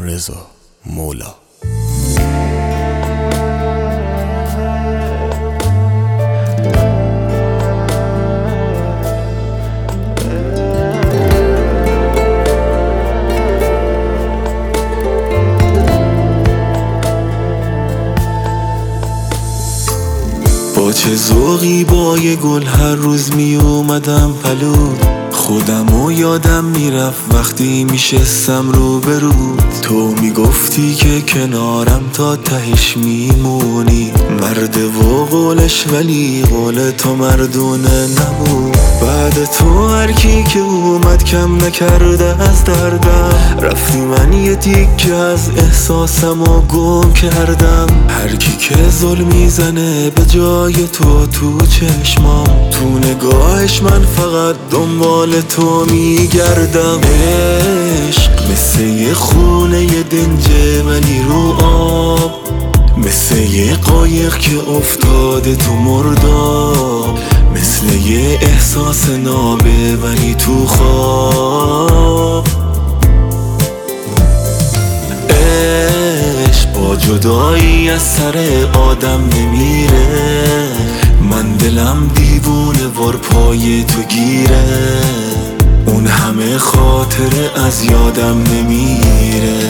رضا مولا. با چه ذوقی با یه گل هر روز می اومدم پلود، خودمو یادم میرفت وقتی میشستم رو برود. تو میگفتی که کنارم تا تهش میمونی، مرده و قولش ولی قول تو مردونه نبود. بعد تو هر کی که اومد کم نکرده از دردم، رفتی من یه تیکه از احساسمو گم کردم. هر کی که ظلم میزنه به جای تو چشمام، تو نگاهش من فقط دنبال تو میگردم. عشق مثل یه خونه یه دنجه ولی رو آب، مثل یه قایق که افتاده تو مرداب، مثل یه احساس نابه ولی تو خواب. عشق با جدایی از سر آدم نمیره، من دلم دیوونه ور پای تو گیره، اون همه خاطره از یادم نمیره.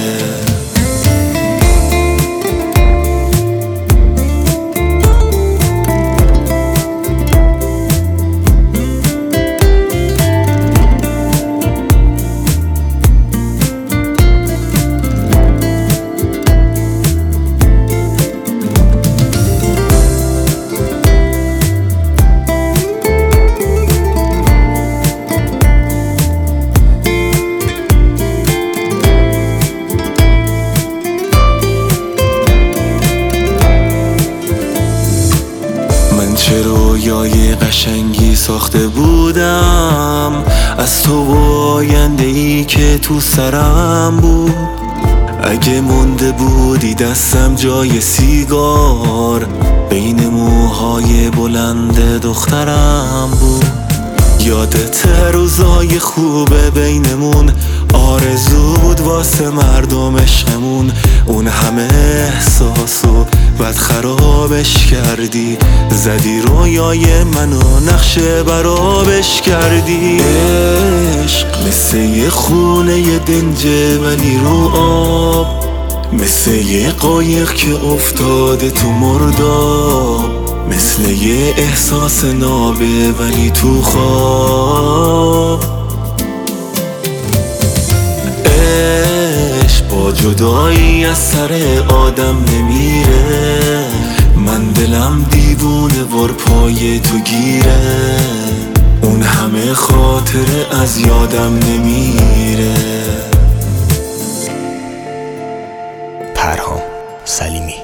چه رویای قشنگی ساخته بودم از تو و آینده‌ای که تو سرم بود. اگه مونده بودی دستم جای سیگار، بین موهای بلند دخترم بود. یادت روزای خوبه بینمون، آرزو بود واسه مردم عشقمون. اون همه احساسو بعد خرابش کردی، زدی رویای منو نقشه برابش کردی. عشق مثل یه خونه یه دنجه ولی رو آب، مثل یه قایق که افتاده تو مرداب، مثل یه احساس نابه ولی تو خواب. عشق با جدایی از سر آدم نمیره، من دلم دیوونه ور پای تو گیره، اون همه خاطره از یادم نمیره. پرهام سلیمی.